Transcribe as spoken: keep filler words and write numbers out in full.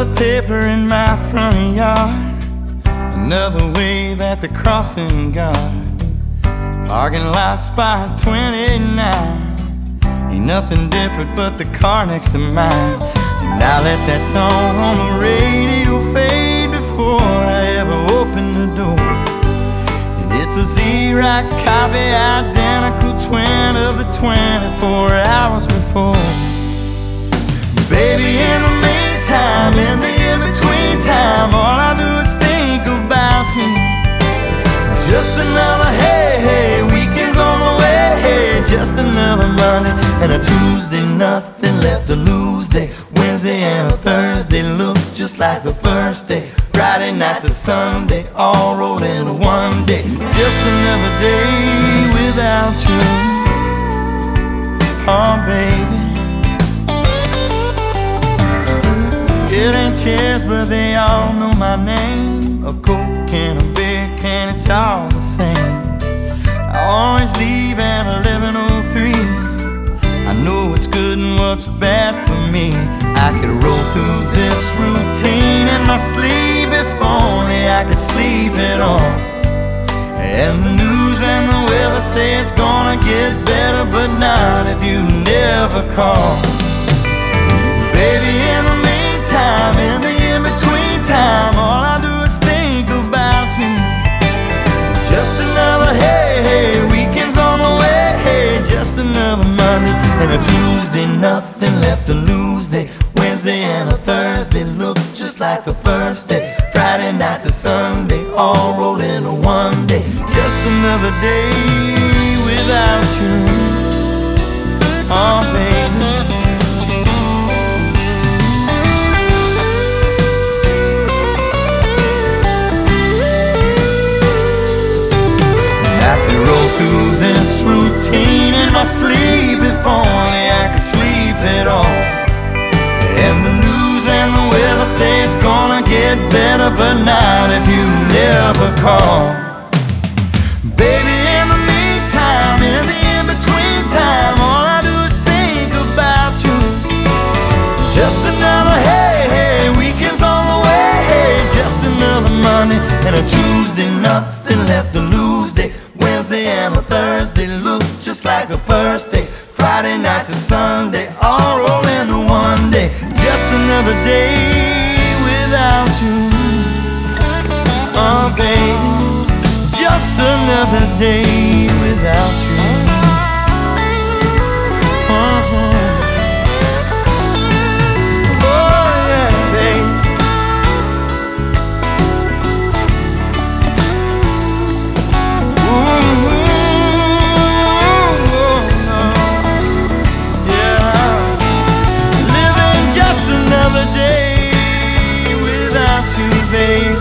toilet paper in my front yard, another wave at the crossing guard. Parking lot spot twenty-nine, ain't nothing different but the car next to mine. And I let that song on the radio fade before I ever opened the door. And it's a Xerox copy, identical twin of the twenty-four hours before. Baby, in the meantime, in the in-between time, all I do is think about you. Just another hey, hey, weekend's on the way, hey, just another Monday and a Tuesday, nothing left to lose day. Wednesday and a Thursday look just like the first day. Friday night to Sunday, all rolled into one day. Just another day without you, oh baby. It ain't chairs, but they all know my name. A Coke and a beer can, it's all the same. I always leave at eleven oh three. I know what's good and what's bad for me. I could roll through this routine in my sleep if only I could sleep at all. And the news and the weather say it's gonna get better, but not if you never call. Baby, in the meantime, in the in-between time, all I do is think about you. Just another hey, hey, weekend's on the way, hey, just another Monday and a Tuesday, nothing left to lose day. Wednesday and a Thursday look just like the first day. Friday night to Sunday, all rolled into one day. Just another day without you, oh baby. Roll through this routine in my sleep if only I could sleep at all. And the news and the weather say it's gonna get better, but not if you never call. Baby, in the meantime, in the in-between time, all I do is think about you. Just another hey, hey, weekend's on the way, hey, just another Monday and a Tuesday, nothing left to lose day. Wednesday and a Thursday look just like the first day. Friday night to Sunday, all roll into one day. Just another day without you, oh baby. Just another day without you, uh-huh. Oh yeah, baby. Another day without you, baby.